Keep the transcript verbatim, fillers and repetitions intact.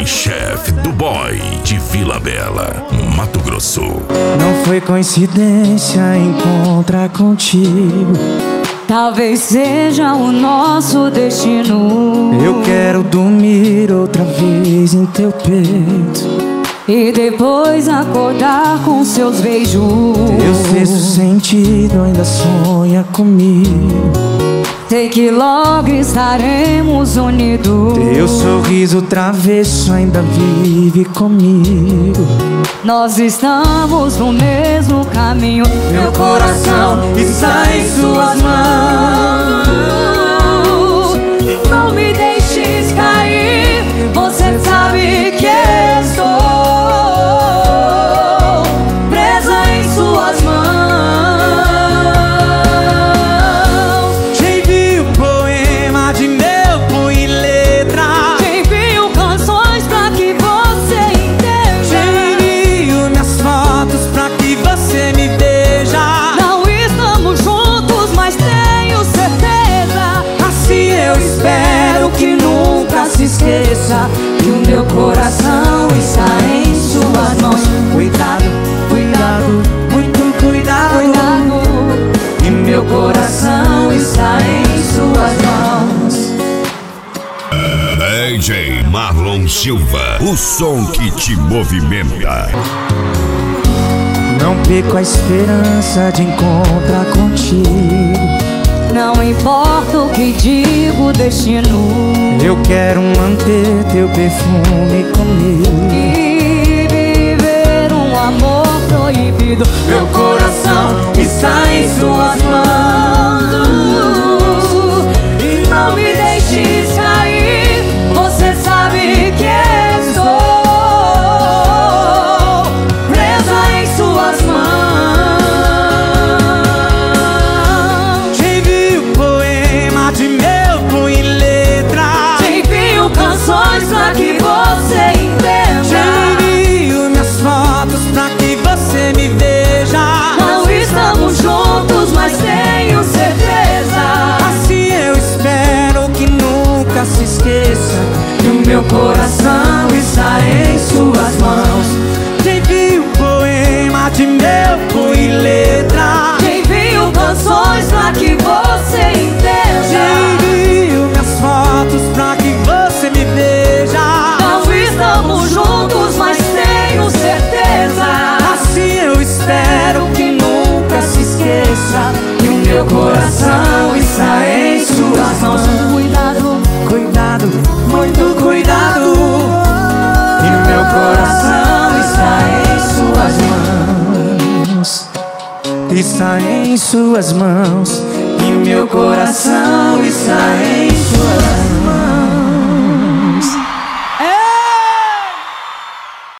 Chef do Boy de Vila Bela, Mato Grosso. Não foi coincidência encontrar contigo, talvez seja o nosso destino. Eu quero dormir outra vez em teu peito e depois acordar com seus beijos. Teu sexto sentido ainda sonha comigo, sei que logo estaremos unidos. Teu sorriso travesso ainda vive comigo. Nós estamos no mesmo caminho. Meu coração está em suas mãos. Não me deixes cair, você sabe que estou presa em suas mãos. Te envio poema de meu punho e letra, Te envio canções pra que você entenda. te envio minhas fotos pra que você me veja. Não estamos juntos, mas tenho certeza. Assim eu espero que nunca se esqueça que o meu coração está em suas mãos. Cuidado, cuidado, muito cuidado, Cuidado, e meu coração está em suas mãos. D J Marlon Silva, o som que te movimenta. Não perco a esperança de encontrar contigo. não importa o que diga o destino. Eu quero manter teu perfume comigo E viver um amor proibido. Meu coração está em suas mãos. E não me deixes cair, você sabe que estou presa em suas mãos. Te envio poema de meu punho e letra, Te envio canções pra que você te entenda. envio minhas fotos pra que você me veja. Não estamos juntos, mas tenho certeza. Assim eu espero que nunca se esqueça que o meu coração está em suas mãos. Te envio poema de meu punho e letra, Te envio canções pra que você te entenda. envio minhas fotos pra que você me veja. Não estamos juntos, mas tenho certeza. Assim eu espero que nunca se esqueça que o meu coração está em suas mãos. Cuidado, Cuidado, muito cuidado, e meu coração está em suas mãos. Está em suas mãos, e meu coração está em